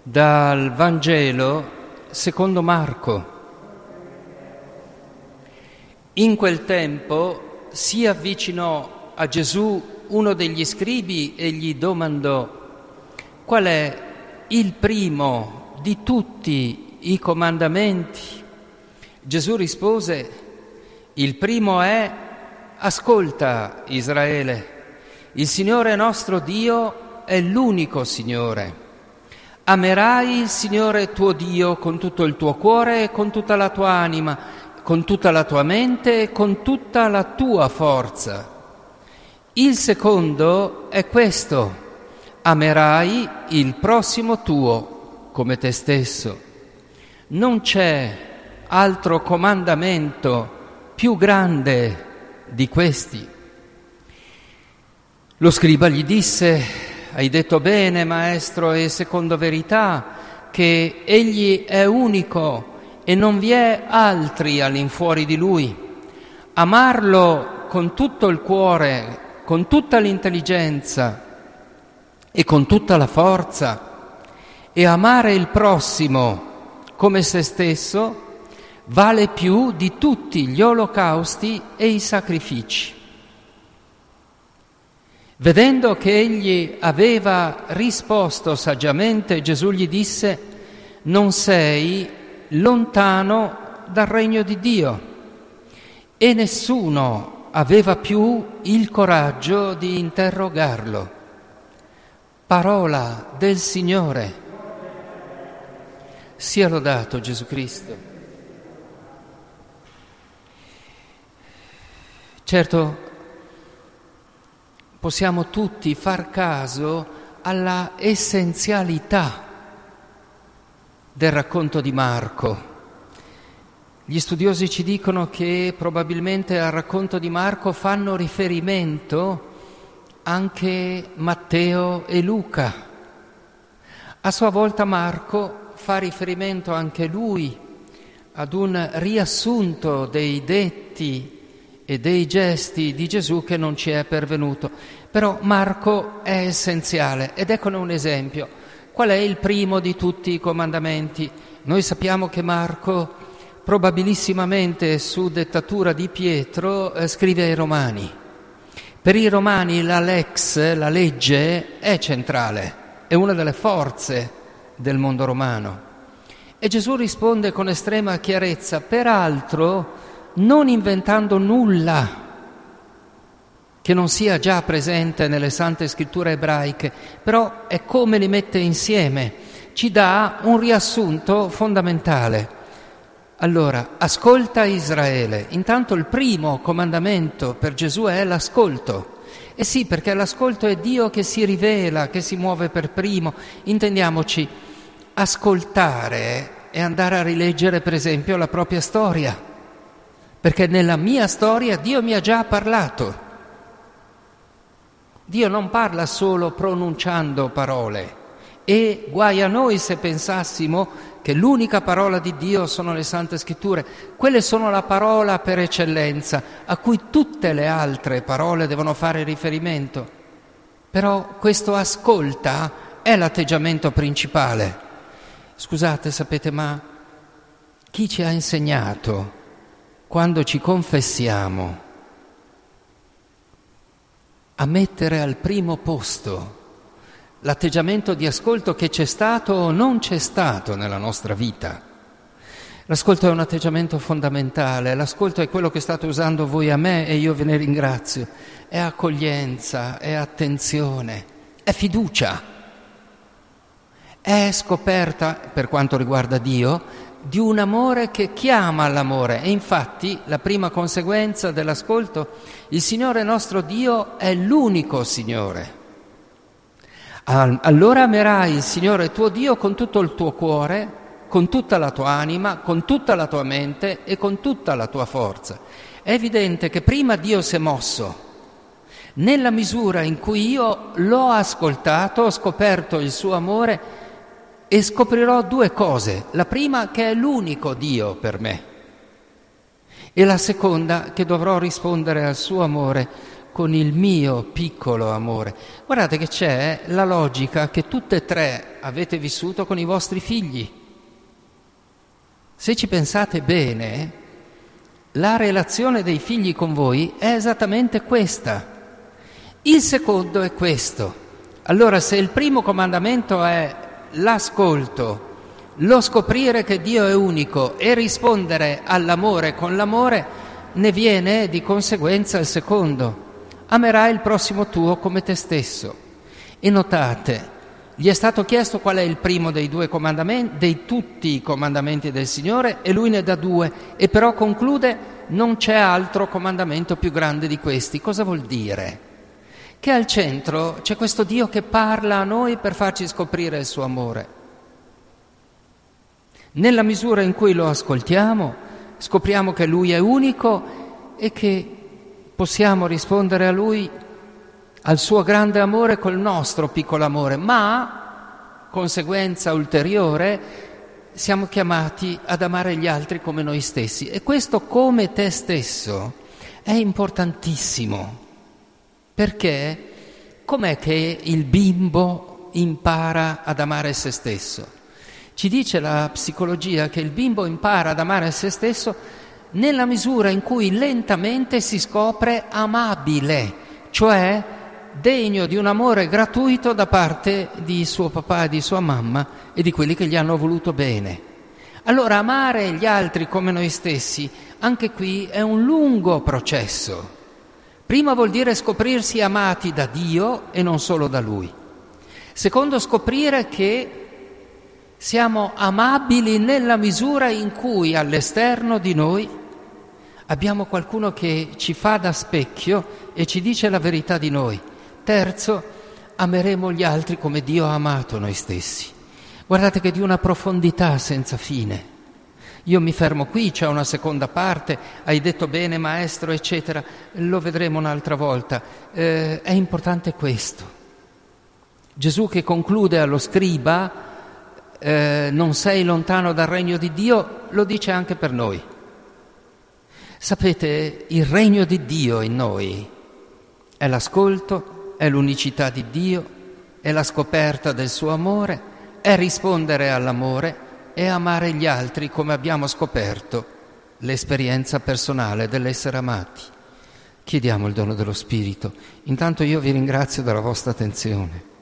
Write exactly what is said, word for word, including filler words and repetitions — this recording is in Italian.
Dal Vangelo secondo Marco. In quel tempo si avvicinò a Gesù uno degli scribi e gli domandò: qual è il primo di tutti i comandamenti? Gesù rispose: il primo è: ascolta, Israele, il Signore nostro Dio è l'unico Signore. Amerai il Signore tuo Dio con tutto il tuo cuore e con tutta la tua anima, con tutta la tua mente e con tutta la tua forza. Il secondo è questo: amerai il prossimo tuo come te stesso. Non c'è altro comandamento più grande di questi. Lo scriba gli disse: hai detto bene, maestro, e secondo verità, che egli è unico e non vi è altri all'infuori di lui. Amarlo con tutto il cuore, con tutta l'intelligenza e con tutta la forza, e amare il prossimo come se stesso vale più di tutti gli olocausti e i sacrifici. Vedendo che egli aveva risposto saggiamente, Gesù gli disse: non sei lontano dal regno di Dio. E nessuno aveva più il coraggio di interrogarlo. Parola del Signore. Sia lodato Gesù Cristo. Certo, possiamo tutti far caso alla essenzialità del racconto di Marco. Gli studiosi ci dicono che probabilmente al racconto di Marco fanno riferimento anche Matteo e Luca. A sua volta Marco fa riferimento anche lui ad un riassunto dei detti e dei gesti di Gesù che non ci è pervenuto. Però Marco è essenziale ed eccone un esempio. Qual è il primo di tutti i comandamenti? Noi sappiamo che Marco, probabilissimamente su dettatura di Pietro, eh, scrive ai Romani. Per i Romani la lex, la legge, è centrale, è una delle forze del mondo romano. E Gesù risponde con estrema chiarezza, peraltro non inventando nulla che non sia già presente nelle sante scritture ebraiche, però è come li mette insieme, ci dà un riassunto fondamentale. Allora, ascolta Israele. Intanto il primo comandamento per Gesù è l'ascolto. E sì, perché l'ascolto è Dio che si rivela, che si muove per primo. Intendiamoci, ascoltare è andare a rileggere per esempio la propria storia. Perché nella mia storia Dio mi ha già parlato. Dio non parla solo pronunciando parole, e guai a noi se pensassimo che l'unica parola di Dio sono le Sante Scritture. Quelle sono la parola per eccellenza, a cui tutte le altre parole devono fare riferimento. Però questo ascolta è l'atteggiamento principale. Scusate, sapete, ma chi ci ha insegnato, quando ci confessiamo, a mettere al primo posto l'atteggiamento di ascolto che c'è stato o non c'è stato nella nostra vita? L'ascolto è un atteggiamento fondamentale, l'ascolto è quello che state usando voi a me e io ve ne ringrazio, è accoglienza, è attenzione, è fiducia, è scoperta, per quanto riguarda Dio, di un amore che chiama all'amore. E infatti la prima conseguenza dell'ascolto: il Signore nostro Dio è l'unico Signore. Allora amerai il Signore tuo Dio con tutto il tuo cuore, con tutta la tua anima, con tutta la tua mente e con tutta la tua forza. È evidente che prima Dio si è mosso. Nella misura in cui io l'ho ascoltato, ho scoperto il suo amore e scoprirò due cose. La prima, che è l'unico Dio per me, e la seconda, che dovrò rispondere al suo amore con il mio piccolo amore. Guardate che c'è la logica che tutte e tre avete vissuto con i vostri figli. Se ci pensate bene, la relazione dei figli con voi è esattamente questa. Il secondo è questo. Allora, se il primo comandamento è l'ascolto, lo scoprire che Dio è unico e rispondere all'amore con l'amore, ne viene di conseguenza il secondo. Amerai il prossimo tuo come te stesso. E notate, gli è stato chiesto qual è il primo dei due comandamenti, dei tutti i comandamenti del Signore, e lui ne dà due, e però conclude: non c'è altro comandamento più grande di questi. Cosa vuol dire? Che al centro c'è questo Dio che parla a noi per farci scoprire il suo amore. Nella misura in cui lo ascoltiamo, scopriamo che Lui è unico e che possiamo rispondere a Lui, al suo grande amore, col nostro piccolo amore, ma, conseguenza ulteriore, siamo chiamati ad amare gli altri come noi stessi. E questo come te stesso è importantissimo, perché com'è che il bimbo impara ad amare se stesso? Ci dice la psicologia che il bimbo impara ad amare se stesso nella misura in cui lentamente si scopre amabile, cioè degno di un amore gratuito da parte di suo papà e di sua mamma e di quelli che gli hanno voluto bene. Allora, amare gli altri come noi stessi, anche qui è un lungo processo. Prima vuol dire scoprirsi amati da Dio e non solo da Lui. Secondo, scoprire che siamo amabili nella misura in cui all'esterno di noi abbiamo qualcuno che ci fa da specchio e ci dice la verità di noi. Terzo, ameremo gli altri come Dio ha amato noi stessi. Guardate che di una profondità senza fine. Io mi fermo qui, c'è una seconda parte, hai detto bene maestro, eccetera, lo vedremo un'altra volta. Eh, è importante questo. Gesù che conclude allo scriba, eh, non sei lontano dal regno di Dio, lo dice anche per noi. Sapete, il regno di Dio in noi è l'ascolto, è l'unicità di Dio, è la scoperta del suo amore, è rispondere all'amore e amare gli altri come abbiamo scoperto l'esperienza personale dell'essere amati. Chiediamo il dono dello Spirito. Intanto io vi ringrazio della vostra attenzione.